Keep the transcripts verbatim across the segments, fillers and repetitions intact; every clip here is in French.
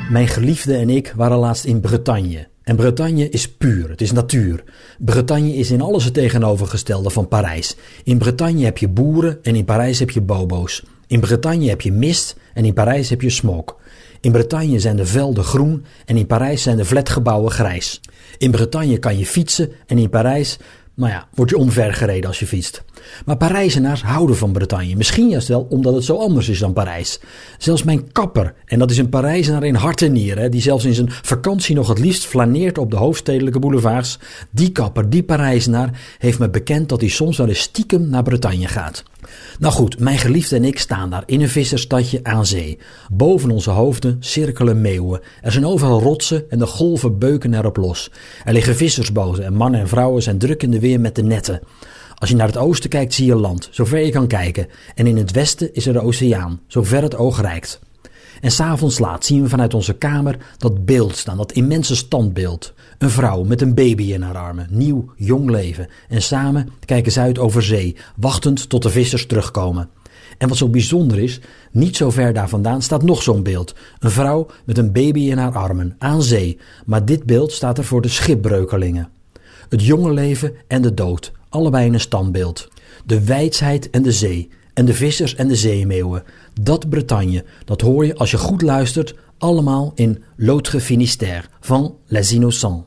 Mijn geliefde en ik waren laatst in Bretagne. En Bretagne is puur, het is natuur. Bretagne is in alles het tegenovergestelde van Parijs. In Bretagne heb je boeren en in Parijs heb je bobo's. In Bretagne heb je mist en in Parijs heb je smog. In Bretagne zijn de velden groen en in Parijs zijn de flatgebouwen grijs. In Bretagne kan je fietsen en in Parijs, nou ja, word je omvergereden als je fietst. Maar Parijzenaars houden van Bretagne. Misschien juist wel omdat het zo anders is dan Parijs. Zelfs mijn kapper, en dat is een Parijzenaar in hart en nieren, die zelfs in zijn vakantie nog het liefst flaneert op de hoofdstedelijke boulevards. Die kapper, die Parijzenaar, heeft me bekend dat hij soms wel eens stiekem naar Bretagne gaat. Nou goed, mijn geliefde en ik staan daar in een vissersstadje aan zee. Boven onze hoofden cirkelen meeuwen. Er zijn overal rotsen en de golven beuken erop los. Er liggen vissersboten en mannen en vrouwen zijn druk in de weer met de netten. Als je naar het oosten kijkt zie je land, zover je kan kijken. En in het westen is er de oceaan, zover het oog reikt. En 's avonds laat zien we vanuit onze kamer dat beeld staan, dat immense standbeeld. Een vrouw met een baby in haar armen, nieuw, jong leven. En samen kijken ze uit over zee, wachtend tot de vissers terugkomen. En wat zo bijzonder is, niet zo ver daar vandaan staat nog zo'n beeld. Een vrouw met een baby in haar armen, aan zee. Maar dit beeld staat er voor de schipbreukelingen. Het jonge leven en de dood, allebei in een standbeeld. De weidsheid en de zee. En de vissers en de zeemeeuwen. Dat Bretagne, dat hoor je als je goed luistert, allemaal in L'Autre Finistère van Les Innocents.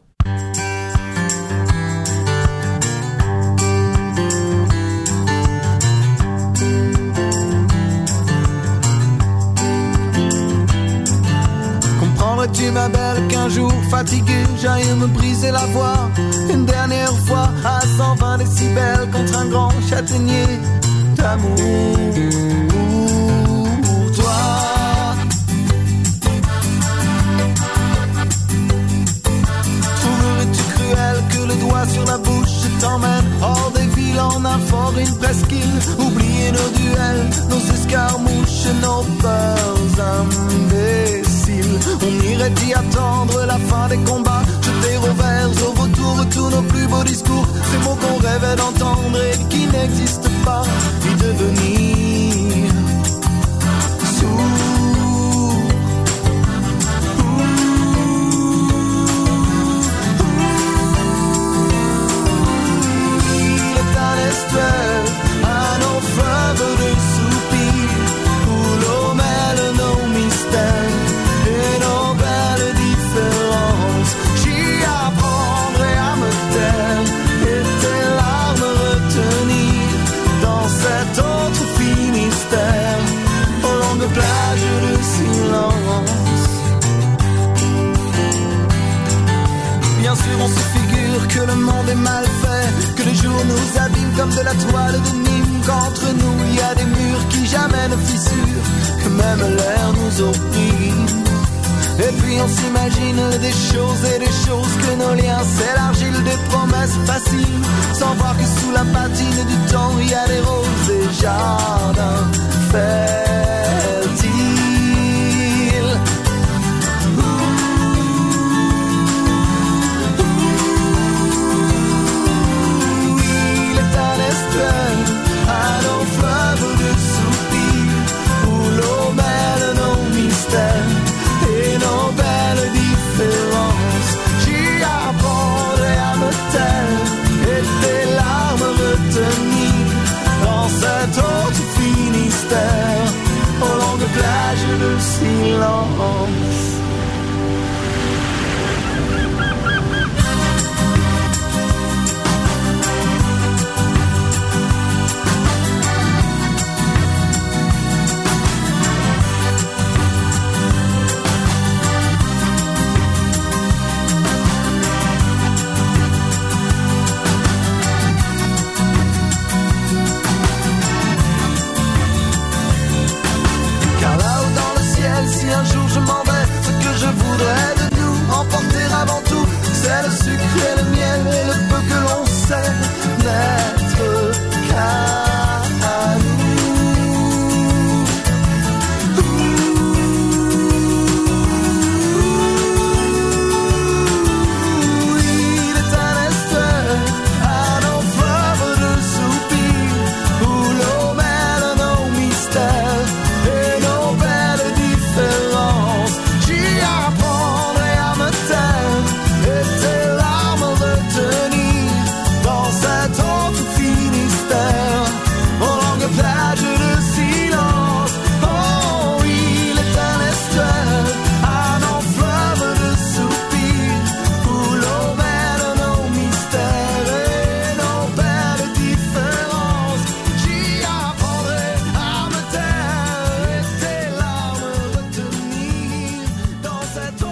Comprendrais-tu ma belle qu'un jour fatigué j'aille me briser la voix une dernière fois à cent vingt décibels contre un grand châtaignier d'amour pour toi. Trouverais-tu cruel que le doigt sur la bouche t'emmène hors des villes en un fort, une presqu'île? Oublier nos duels, nos escarmouches, nos peurs imbéciles. On irait y attendre la fin des combats, jeter au vert, au vautour tous nos plus beaux discours, ces mots qu'on rêvait d'entendre et qui n'existent pas, y devenir sourd. Il est un estuaire à nos fleuves de soupirs, où l'eau mêle nos mystères et nos belles différences. J'y apprendrai à me taire et tes larmes retenir dans cet autre Finistère, aux longues plages de silence. Bien sûr on se figure que le monde est mal fait, que les jours nous abîment comme de la toile de Nîmes, qu'entre nous il y a des murs qui jamais ne fissurent, que même l'air nous opprime. Et puis on s'imagine des choses et des choses, que nos liens s'élargissent, des promesses faciles, sans voir que sous la patine du temps il y a des roses et jardins fertiles. Il est un estuaire à nos fleuves de soupirs, où l'eau mêle nos mystères et nos belles différences. J'y apprendrai à me taire et tes larmes retenir dans cet autre Finistère, aux longues plages de silence. Si un jour je m'en cette